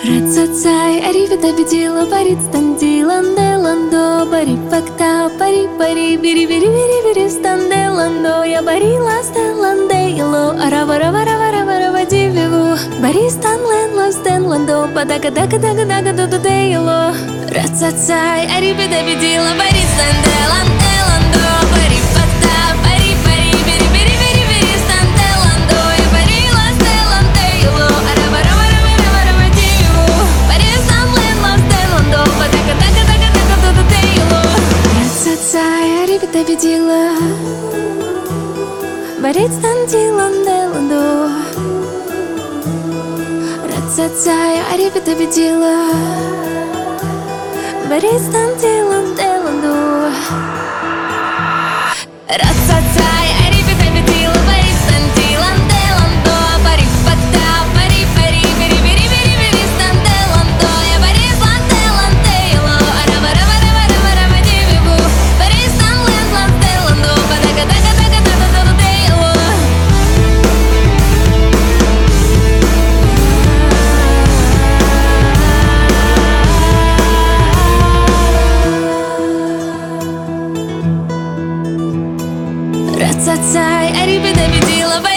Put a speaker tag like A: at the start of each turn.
A: Рацацай, арифита бедила, парит станди, ландо, пари факта, пари, бери, станде, ландо, я бари, ласте, ланде, ело, арава, дививу, бари, стан, ландо, падака, додо, ело. Рацацай, арифита бедила, парит станде, ландо, пари факта, пари, бери, станде, ландо, я бари, ласте, ланде, ело, арава, дививу, бари, стан, ландо, падака, додо, ело. Рацацай, арифита бедила, барит станди, ландо. Рацацай, арифита бедила, барит станди, ландо. Рацацай, арифита бедила, барит станди, ландо, пари факта, пари, бери, станде, ландо, я бари, ланде, ело, арава, дививу, бари, стан, ландо, падака, додо, ело. Рацацай, арифита бедила,